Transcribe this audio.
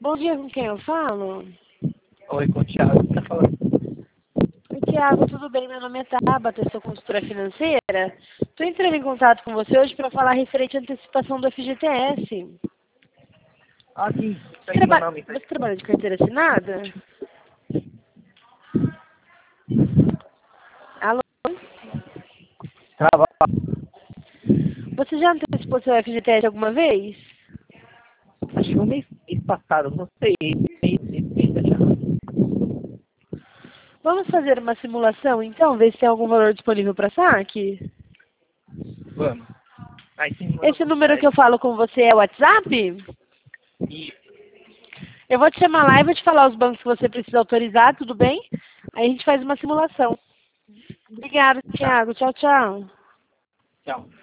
Bom dia, com quem eu falo? Oi, com o Thiago, tá falando. Oi, Tiago, tudo bem? Meu nome é Tabata, eu sou consultora financeira. Estou entrando em contato com você hoje para falar referente à antecipação do FGTS. Ah, sim, segue meu nome. Você trabalha de carteira assinada? Alô? Trava. Você já antecipou seu FGTS alguma vez? Acho que um mês passado, não sei. Mês já. Vamos fazer uma simulação, então, ver se tem algum valor disponível para saque? Vamos. Aí sim, manda Esse pro número que site. eu falo com você é o WhatsApp? E Eu vou te chamar lá e vou te falar os bancos que você precisa autorizar, tudo bem? Aí a gente faz uma simulação. Obrigada, tá. Tiago. Tchau, tchau. Tchau.